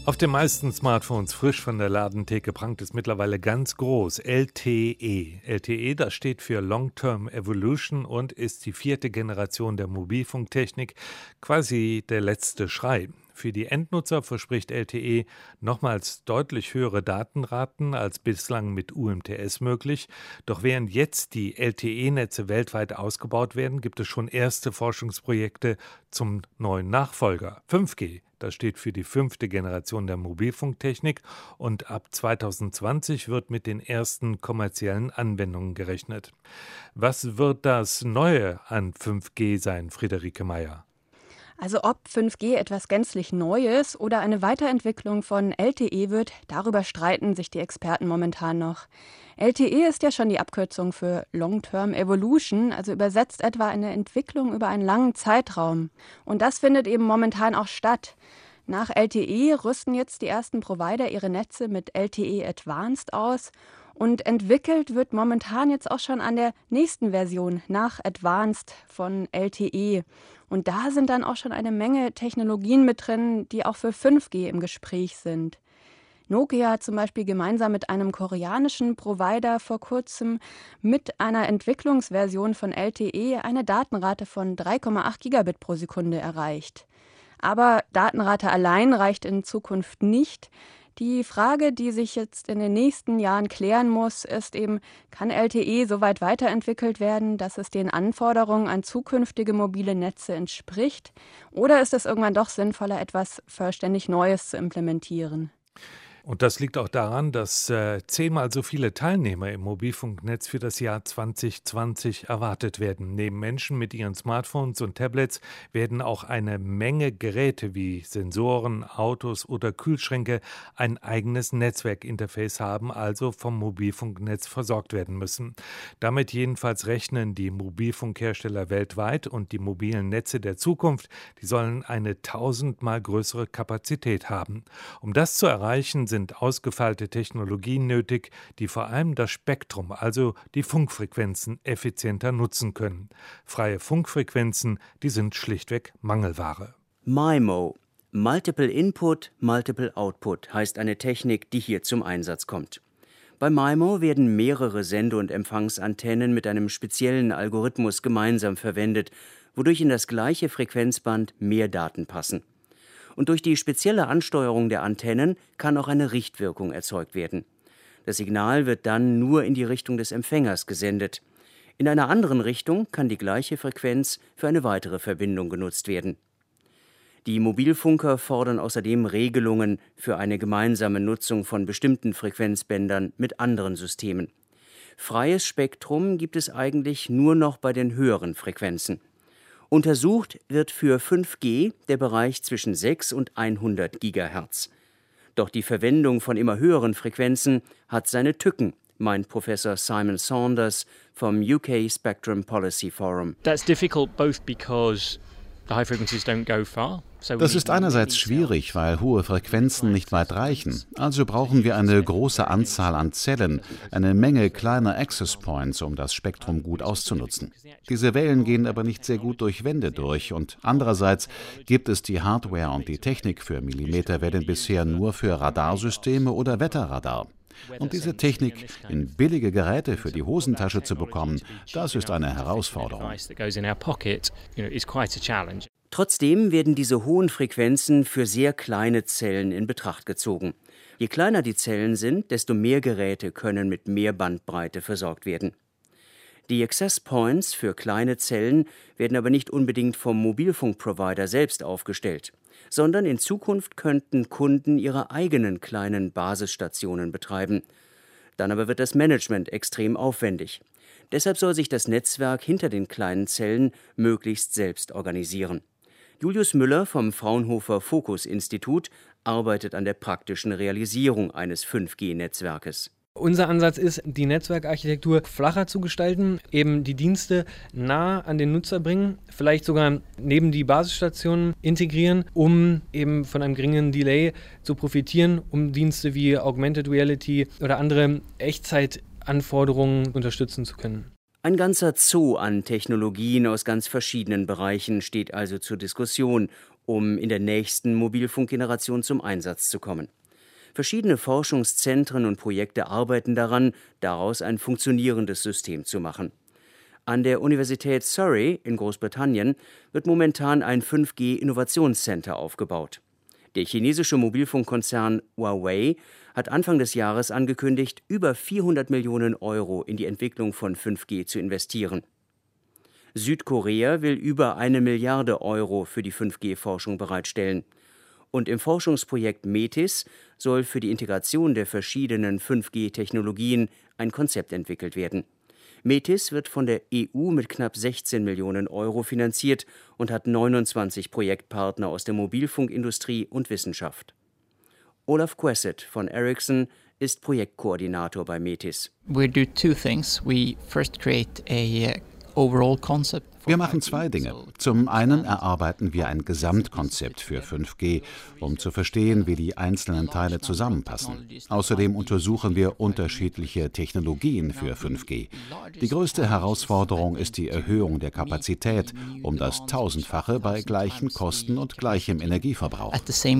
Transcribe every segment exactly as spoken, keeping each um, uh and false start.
Auf den meisten Smartphones frisch von der Ladentheke prangt es mittlerweile ganz groß L T E. L T E, das steht für Long-Term Evolution und ist die vierte Generation der Mobilfunktechnik, quasi der letzte Schrei. Für die Endnutzer verspricht L T E nochmals deutlich höhere Datenraten als bislang mit U M T S möglich. Doch während jetzt die L T E-Netze weltweit ausgebaut werden, gibt es schon erste Forschungsprojekte zum neuen Nachfolger. fünf G, das steht für die fünfte Generation der Mobilfunktechnik und ab zwanzig zwanzig wird mit den ersten kommerziellen Anwendungen gerechnet. Was wird das Neue an fünf G sein, Friederike Meyer? Also ob fünf G etwas gänzlich Neues oder eine Weiterentwicklung von L T E wird, darüber streiten sich die Experten momentan noch. L T E ist ja schon die Abkürzung für Long-Term Evolution, also übersetzt etwa eine Entwicklung über einen langen Zeitraum. Und das findet eben momentan auch statt. Nach L T E rüsten jetzt die ersten Provider ihre Netze mit L T E Advanced aus. Und entwickelt wird momentan jetzt auch schon an der nächsten Version nach Advanced von L T E. Und da sind dann auch schon eine Menge Technologien mit drin, die auch für fünf G im Gespräch sind. Nokia hat zum Beispiel gemeinsam mit einem koreanischen Provider vor kurzem mit einer Entwicklungsversion von L T E eine Datenrate von drei Komma acht Gigabit pro Sekunde erreicht. Aber Datenrate allein reicht in Zukunft nicht. Die Frage, die sich jetzt in den nächsten Jahren klären muss, ist eben, kann L T E so weit weiterentwickelt werden, dass es den Anforderungen an zukünftige mobile Netze entspricht? Oder ist es irgendwann doch sinnvoller, etwas vollständig Neues zu implementieren? Und das liegt auch daran, dass äh, zehnmal so viele Teilnehmer im Mobilfunknetz für das Jahr zwanzig zwanzig erwartet werden. Neben Menschen mit ihren Smartphones und Tablets werden auch eine Menge Geräte wie Sensoren, Autos oder Kühlschränke ein eigenes Netzwerkinterface haben, also vom Mobilfunknetz versorgt werden müssen. Damit jedenfalls rechnen die Mobilfunkhersteller weltweit, und die mobilen Netze der Zukunft, die sollen eine tausendmal größere Kapazität haben. Um das zu erreichen, sind ausgefeilte Technologien nötig, die vor allem das Spektrum, also die Funkfrequenzen, effizienter nutzen können. Freie Funkfrequenzen, die sind schlichtweg Mangelware. MIMO, Multiple Input, Multiple Output, heißt eine Technik, die hier zum Einsatz kommt. Bei MIMO werden mehrere Sende- und Empfangsantennen mit einem speziellen Algorithmus gemeinsam verwendet, wodurch in das gleiche Frequenzband mehr Daten passen. Und durch die spezielle Ansteuerung der Antennen kann auch eine Richtwirkung erzeugt werden. Das Signal wird dann nur in die Richtung des Empfängers gesendet. In einer anderen Richtung kann die gleiche Frequenz für eine weitere Verbindung genutzt werden. Die Mobilfunker fordern außerdem Regelungen für eine gemeinsame Nutzung von bestimmten Frequenzbändern mit anderen Systemen. Freies Spektrum gibt es eigentlich nur noch bei den höheren Frequenzen. Untersucht wird für fünf G der Bereich zwischen sechs und hundert Gigahertz. Doch die Verwendung von immer höheren Frequenzen hat seine Tücken, meint Professor Simon Saunders vom U K Spectrum Policy Forum. That's difficult both because the high frequencies don't go far. Das ist einerseits schwierig, weil hohe Frequenzen nicht weit reichen. Also brauchen wir eine große Anzahl an Zellen, eine Menge kleiner Access Points, um das Spektrum gut auszunutzen. Diese Wellen gehen aber nicht sehr gut durch Wände durch, und andererseits gibt es die Hardware und die Technik für Millimeterwellen bisher nur für Radarsysteme oder Wetterradar. Und diese Technik in billige Geräte für die Hosentasche zu bekommen, das ist eine Herausforderung. Trotzdem werden diese hohen Frequenzen für sehr kleine Zellen in Betracht gezogen. Je kleiner die Zellen sind, desto mehr Geräte können mit mehr Bandbreite versorgt werden. Die Access Points für kleine Zellen werden aber nicht unbedingt vom Mobilfunkprovider selbst aufgestellt, sondern in Zukunft könnten Kunden ihre eigenen kleinen Basisstationen betreiben. Dann aber wird das Management extrem aufwendig. Deshalb soll sich das Netzwerk hinter den kleinen Zellen möglichst selbst organisieren. Julius Müller vom Fraunhofer Focus Institut arbeitet an der praktischen Realisierung eines fünf G Netzwerkes. Unser Ansatz ist, die Netzwerkarchitektur flacher zu gestalten, eben die Dienste nah an den Nutzer bringen, vielleicht sogar neben die Basisstationen integrieren, um eben von einem geringen Delay zu profitieren, um Dienste wie Augmented Reality oder andere Echtzeitanforderungen unterstützen zu können. Ein ganzer Zoo an Technologien aus ganz verschiedenen Bereichen steht also zur Diskussion, um in der nächsten Mobilfunkgeneration zum Einsatz zu kommen. Verschiedene Forschungszentren und Projekte arbeiten daran, daraus ein funktionierendes System zu machen. An der Universität Surrey in Großbritannien wird momentan ein fünf G-Innovationscenter aufgebaut. Der chinesische Mobilfunkkonzern Huawei hat Anfang des Jahres angekündigt, über vierhundert Millionen Euro in die Entwicklung von fünf G zu investieren. Südkorea will über eine Milliarde Euro für die fünf G-Forschung bereitstellen. Und im Forschungsprojekt METIS soll für die Integration der verschiedenen fünf G-Technologien ein Konzept entwickelt werden. METIS wird von der E U mit knapp sechzehn Millionen Euro finanziert und hat neunundzwanzig Projektpartner aus der Mobilfunkindustrie und Wissenschaft. Olaf Quessett von Ericsson ist Projektkoordinator bei METIS. We do two things. We first create a overall concept. Wir machen zwei Dinge. Zum einen erarbeiten wir ein Gesamtkonzept für fünf G, um zu verstehen, wie die einzelnen Teile zusammenpassen. Außerdem untersuchen wir unterschiedliche Technologien für fünf G. Die größte Herausforderung ist die Erhöhung der Kapazität um das Tausendfache bei gleichen Kosten und gleichem Energieverbrauch.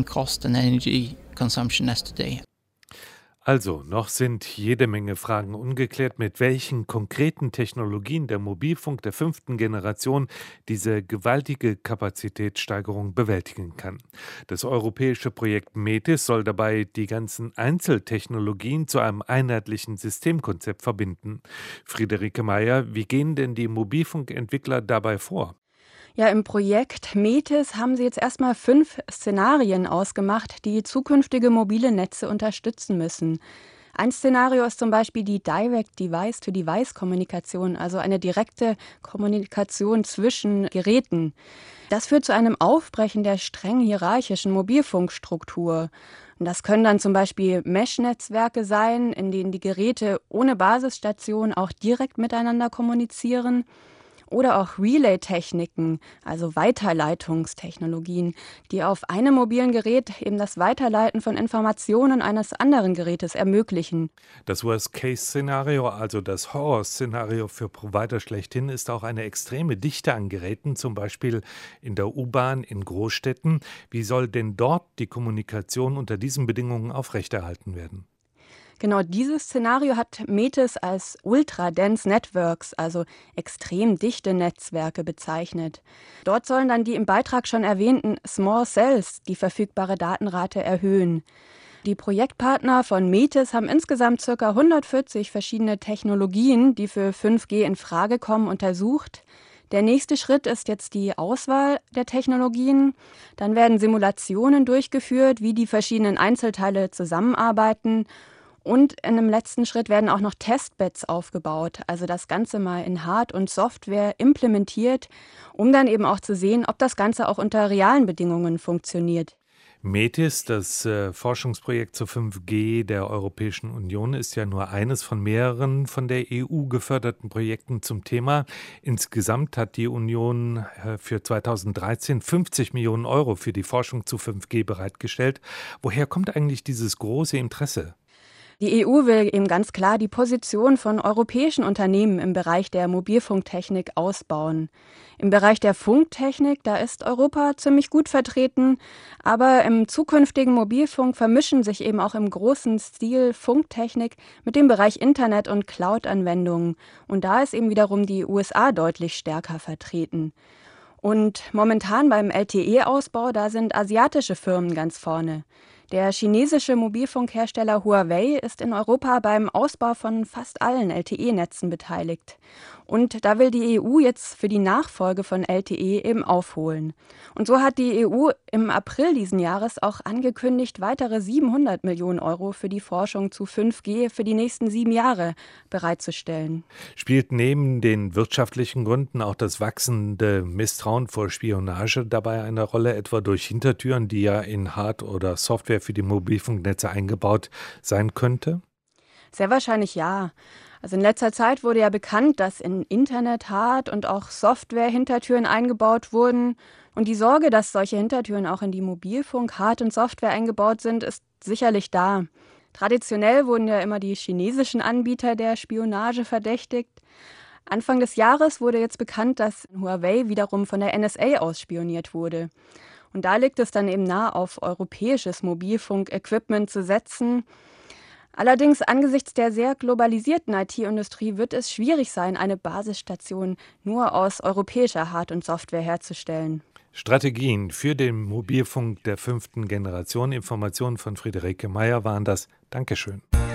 Also, noch sind jede Menge Fragen ungeklärt, mit welchen konkreten Technologien der Mobilfunk der fünften Generation diese gewaltige Kapazitätssteigerung bewältigen kann. Das europäische Projekt METIS soll dabei die ganzen Einzeltechnologien zu einem einheitlichen Systemkonzept verbinden. Friederike Meyer, wie gehen denn die Mobilfunkentwickler dabei vor? Ja, im Projekt METIS haben sie jetzt erstmal fünf Szenarien ausgemacht, die zukünftige mobile Netze unterstützen müssen. Ein Szenario ist zum Beispiel die Direct-Device-to-Device-Kommunikation, also eine direkte Kommunikation zwischen Geräten. Das führt zu einem Aufbrechen der streng hierarchischen Mobilfunkstruktur. Und das können dann zum Beispiel Mesh-Netzwerke sein, in denen die Geräte ohne Basisstation auch direkt miteinander kommunizieren. Oder auch Relay-Techniken, also Weiterleitungstechnologien, die auf einem mobilen Gerät eben das Weiterleiten von Informationen eines anderen Gerätes ermöglichen. Das Worst-Case-Szenario, also das Horror-Szenario für Provider schlechthin, ist auch eine extreme Dichte an Geräten, zum Beispiel in der U-Bahn in Großstädten. Wie soll denn dort die Kommunikation unter diesen Bedingungen aufrechterhalten werden? Genau dieses Szenario hat METIS als Ultra-Dense Networks, also extrem dichte Netzwerke, bezeichnet. Dort sollen dann die im Beitrag schon erwähnten Small Cells die verfügbare Datenrate erhöhen. Die Projektpartner von METIS haben insgesamt ca. hundertvierzig verschiedene Technologien, die für fünf G in Frage kommen, untersucht. Der nächste Schritt ist jetzt die Auswahl der Technologien. Dann werden Simulationen durchgeführt, wie die verschiedenen Einzelteile zusammenarbeiten. Und in einem letzten Schritt werden auch noch Testbeds aufgebaut, also das Ganze mal in Hard- und Software implementiert, um dann eben auch zu sehen, ob das Ganze auch unter realen Bedingungen funktioniert. METIS, das äh, Forschungsprojekt zu fünf G der Europäischen Union, ist ja nur eines von mehreren von der E U geförderten Projekten zum Thema. Insgesamt hat die Union äh, für zweitausenddreizehn fünfzig Millionen Euro für die Forschung zu fünf G bereitgestellt. Woher kommt eigentlich dieses große Interesse? Die E U will eben ganz klar die Position von europäischen Unternehmen im Bereich der Mobilfunktechnik ausbauen. Im Bereich der Funktechnik, da ist Europa ziemlich gut vertreten, aber im zukünftigen Mobilfunk vermischen sich eben auch im großen Stil Funktechnik mit dem Bereich Internet- und Cloud-Anwendungen. Und da ist eben wiederum die U S A deutlich stärker vertreten. Und momentan beim L T E-Ausbau, da sind asiatische Firmen ganz vorne. Der chinesische Mobilfunkhersteller Huawei ist in Europa beim Ausbau von fast allen L T E-Netzen beteiligt. Und da will die E U jetzt für die Nachfolge von L T E eben aufholen. Und so hat die E U im April diesen Jahres auch angekündigt, weitere siebenhundert Millionen Euro für die Forschung zu fünf G für die nächsten sieben Jahre bereitzustellen. Spielt neben den wirtschaftlichen Gründen auch das wachsende Misstrauen vor Spionage dabei eine Rolle, etwa durch Hintertüren, die ja in Hard- oder Software für die Mobilfunknetze eingebaut sein könnte? Sehr wahrscheinlich ja. Also in letzter Zeit wurde ja bekannt, dass in Internet Hard- und auch Software-Hintertüren eingebaut wurden. Und die Sorge, dass solche Hintertüren auch in die Mobilfunk-, Hard- und Software eingebaut sind, ist sicherlich da. Traditionell wurden ja immer die chinesischen Anbieter der Spionage verdächtigt. Anfang des Jahres wurde jetzt bekannt, dass Huawei wiederum von der N S A ausspioniert wurde. Und da liegt es dann eben nahe, auf europäisches Mobilfunk-Equipment zu setzen. Allerdings angesichts der sehr globalisierten I T-Industrie wird es schwierig sein, eine Basisstation nur aus europäischer Hard- und Software herzustellen. Strategien für den Mobilfunk der fünften Generation. Informationen von Friederike Meyer waren das. Dankeschön.